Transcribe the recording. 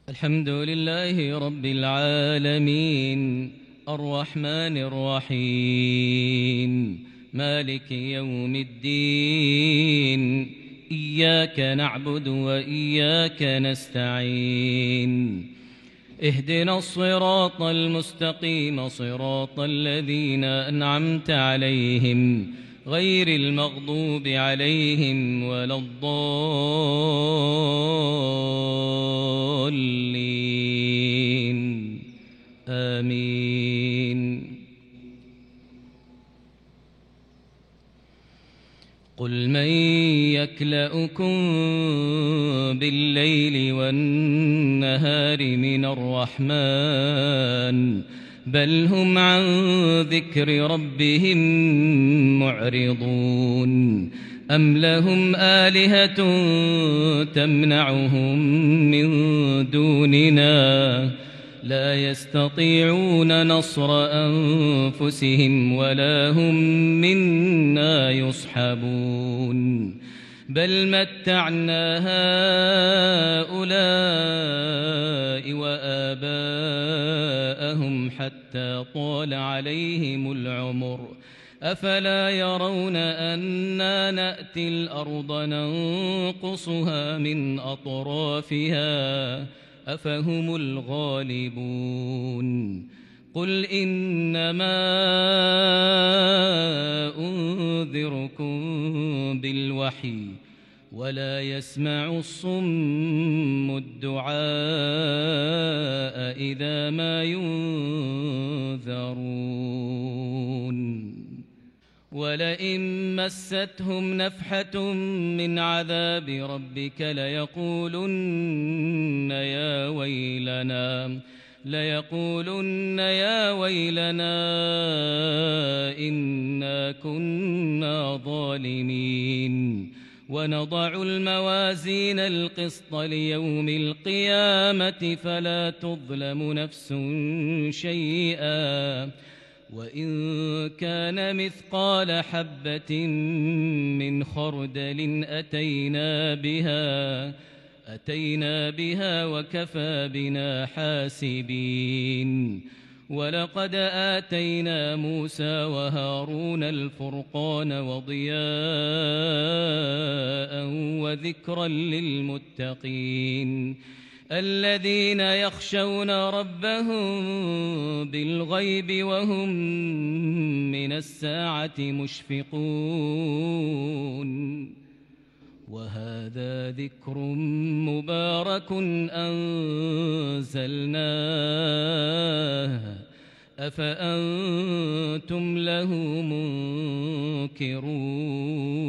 الحمد لله رب العالمين الرحمن الرحيم مالك يوم الدين إياك نعبد وإياك نستعين اهدنا الصراط المستقيم صراط الذين أنعمت عليهم غير المغضوب عليهم ولا الضالين آمين. قل من يكلؤكم بالليل والنهار من الرحمن بل هم عن ذكر ربهم معرضون أم لهم آلهة تمنعهم من دوننا لا يستطيعون نصر أنفسهم ولا هم منا يصحبون بل متعنا هؤلاء وآباءهم حتى طال عليهم العمر أفلا يرون أنا نأتي الأرض ننقصها من أطرافها أفهم الغالبون قل إنما أنذركم بالوحي ولا يسمع الصم الدعاء إذا ما ينذرون ولئن مستهم نفحة من عذاب ربك ليقولن يا ويلنا إنا كنا ظالمين ونضع الموازين القسط ليوم القيامة فلا تظلم نفس شيئا وإن كان مثقال حبة من خردل أتينا بها وكفى بنا حاسبين ولقد آتينا موسى وهارون الفرقان وضياء وذكرا للمتقين الذين يخشون ربهم بالغيب وهم من الساعة مشفقون وهذا ذكر مبارك أنزلناه أفأنتم له منكرون